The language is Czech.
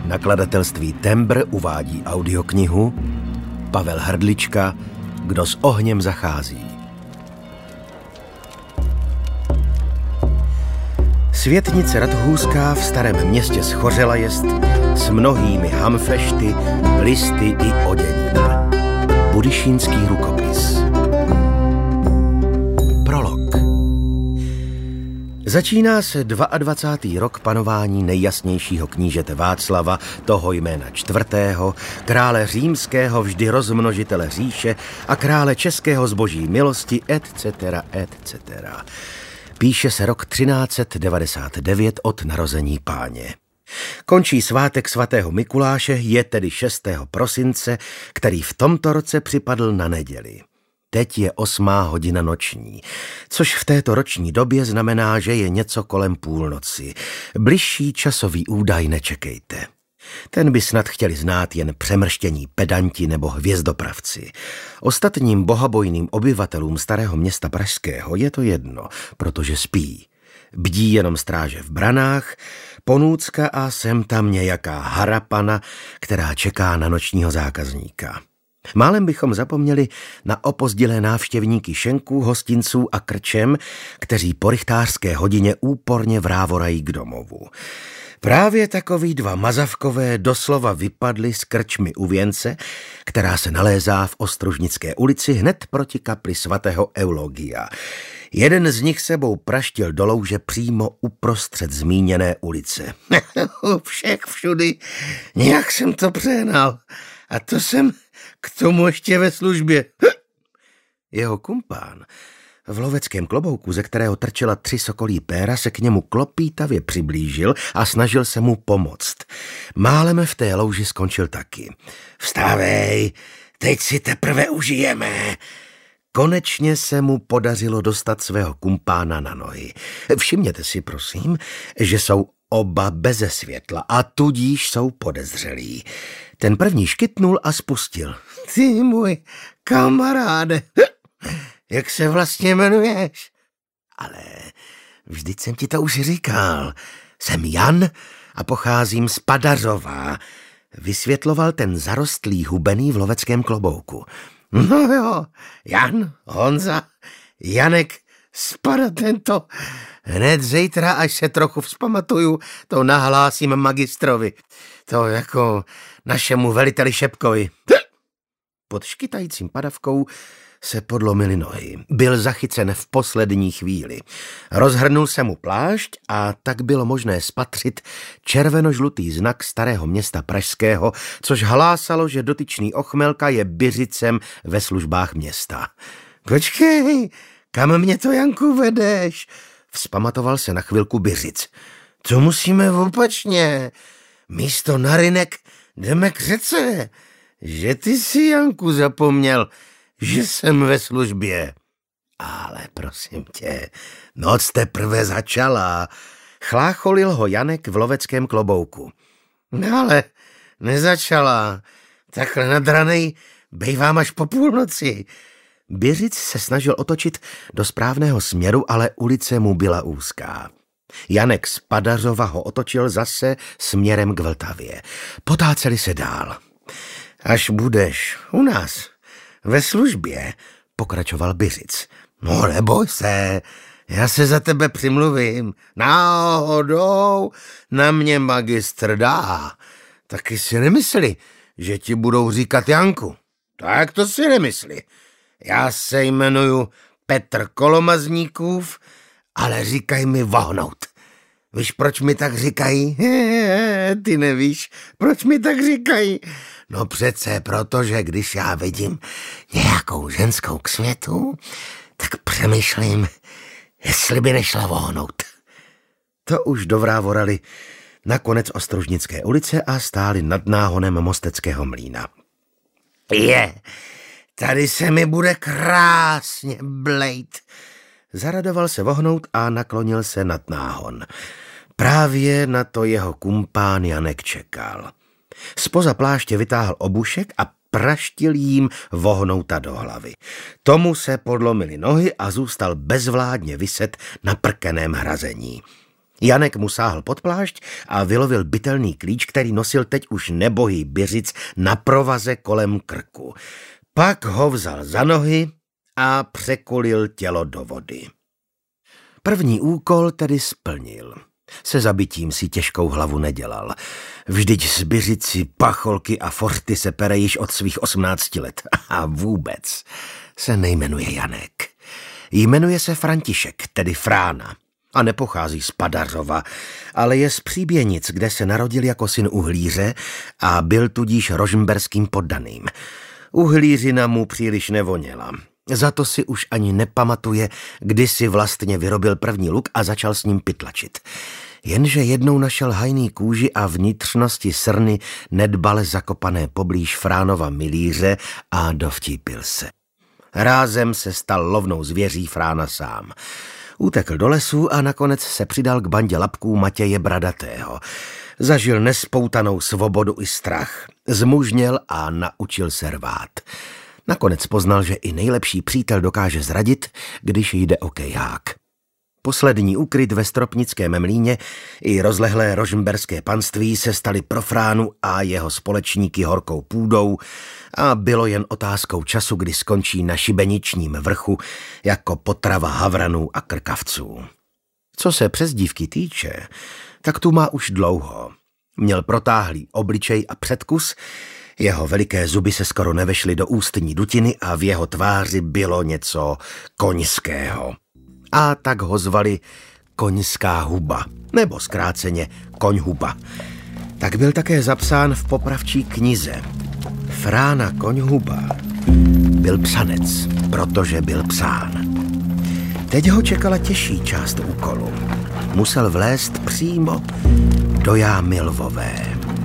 Nakladatelství Tembr uvádí audioknihu Pavel Hrdlička Kdo s ohněm zachází. Světnice Radhůská v Starém Městě schořela jest s mnohými hamfešty, listy i oděním. Budyšínský rukopis. Prolog. Začíná se 22. rok panování nejjasnějšího knížete Václava, toho jména čtvrtého, krále římského, vždy rozmnožitele říše a krále českého zboží milosti, etc., etc. Píše se rok 1399 od narození Páně. Končí svátek svatého Mikuláše, je tedy 6. prosince, který v tomto roce připadl na neděli. Teď je 8. hodina noční, což v této roční době znamená, že je něco kolem půlnoci. Bližší časový údaj nečekejte. Ten by snad chtěli znát jen přemrštění pedanti nebo hvězdopravci. Ostatním bohabojným obyvatelům Starého Města pražského je to jedno, protože spí. Bdí jenom stráže v branách, ponůcka a sem tam nějaká harapana, která čeká na nočního zákazníka. Málem bychom zapomněli na opozdilé návštěvníky šenků, hostinců a krčem, kteří po rychtářské hodině úporně vrávorají k domovu. Právě takoví dva mazavkové doslova vypadli z krčmy u Věnce, která se nalézá v Ostružnické ulici hned proti kapli svatého Eulogia. Jeden z nich sebou praštil do louže přímo uprostřed zmíněné ulice. Všech všudy, nějak jsem to přehnal. A to jsem k tomu ještě ve službě. Jeho kumpán v loveckém klobouku, ze kterého trčela 3 sokolí péra, se k němu klopítavě přiblížil a snažil se mu pomoct. Málem v té louži skončil taky. Vstávej, teď si teprve užijeme. Konečně se mu podařilo dostat svého kumpána na nohy. Všimněte si, prosím, že jsou oba beze světla a tudíž jsou podezřelí. Ten první škytnul a spustil. Ty můj kamaráde, jak se vlastně jmenuješ? Ale vždyť jsem ti to už říkal. Jsem Jan a pocházím z Padařova, vysvětloval ten zarostlý hubený v loveckém klobouku. No jo, Jan, Honza, Janek, spada tento. Hned zítra, až se trochu vzpamatuju, to nahlásím magistrovi. To jako našemu veliteli Šepkovi. Pod škytajícím padavkou se podlomily nohy. Byl zachycen v poslední chvíli. Rozhrnul se mu plášť a tak bylo možné spatřit červeno-žlutý znak Starého Města pražského, což hlásalo, že dotyčný ochmelka je byřicem ve službách města. Počkej, kam mě to, Janku, vedeš? Vzpamatoval se na chvilku byřic. Co musíme opačně? Místo na rynek jdeme k řece. Že ty si, Janku, zapomněl, že jsem ve službě. Ale prosím tě, noc teprve začala. Chlácholil ho Janek v loveckém klobouku. No ale nezačala. Takhle nadranej bejvám až po půlnoci. Byřic se snažil otočit do správného směru, ale ulice mu byla úzká. Janek z Padařova ho otočil zase směrem k Vltavě. Potáceli se dál. Až budeš u nás ve službě, pokračoval Byřic. No neboj se, já se za tebe přimluvím. Náhodou na mě magistr dá. Taky si nemysli, že ti budou říkat Janku. Tak to si nemysli. Já se jmenuju Petr Kolomazníkův, ale říkaj mi Vohnout. Víš, proč mi tak říkají? Ty nevíš, proč mi tak říkají? No přece protože, když já vidím nějakou ženskou k světu, tak přemýšlím, jestli by nešla vohnout. To už dovrávorali na konec Ostružnické ulice a stáli nad náhonem Mosteckého mlýna. Tady se mi bude krásně blejt. Zaradoval se Vohnout a naklonil se nad náhon. Právě na to jeho kumpán Janek čekal. Zpoza pláště vytáhl obušek a praštil jím Vohnouta do hlavy. Tomu se podlomily nohy a zůstal bezvládně viset na prkeném hrazení. Janek mu sáhl pod plášť a vylovil bytelný klíč, který nosil teď už nebohý Biřic na provaze kolem krku. Pak ho vzal za nohy a překulil tělo do vody. První úkol tedy splnil. Se zabitím si těžkou hlavu nedělal. Vždyť z Biřici, Pacholky a Forty se pere již od svých 18 let. A vůbec se nejmenuje Janek. Jmenuje se František, tedy Frána. A nepochází z Padařova, ale je z Příběnic, kde se narodil jako syn uhlíře a byl tudíž rožmberským poddaným. Uhlířina mu příliš nevoněla. Za to si už ani nepamatuje, kdy si vlastně vyrobil první luk a začal s ním pytlačit. Jenže jednou našel hajný kůži a vnitřnosti srny nedbale zakopané poblíž Fránova milíře a dovtípil se. Rázem se stal lovnou zvěří Frána sám. Utekl do lesu a nakonec se přidal k bandě lapků Matěje Bradatého. Zažil nespoutanou svobodu i strach. Zmužněl a naučil se rvát. Nakonec poznal, že i nejlepší přítel dokáže zradit, když jde o kejhák. Poslední úkryt ve Stropnickém mlýně i rozlehlé rožmberské panství se staly pro Fránu a jeho společníky horkou půdou a bylo jen otázkou času, kdy skončí na šibeničním vrchu jako potrava havranů a krkavců. Co se přezdívky týče, tak tu má už dlouho. Měl protáhlý obličej a předkus, jeho veliké zuby se skoro nevešly do ústní dutiny a v jeho tváři bylo něco koňského. A tak ho zvali Koňská huba, nebo zkráceně Koňhuba. Tak byl také zapsán v popravčí knize. Frána Koňhuba byl psanec, protože byl psán. Teď ho čekala těžší část úkolu. Musel vlézt přímo do jámy lvové.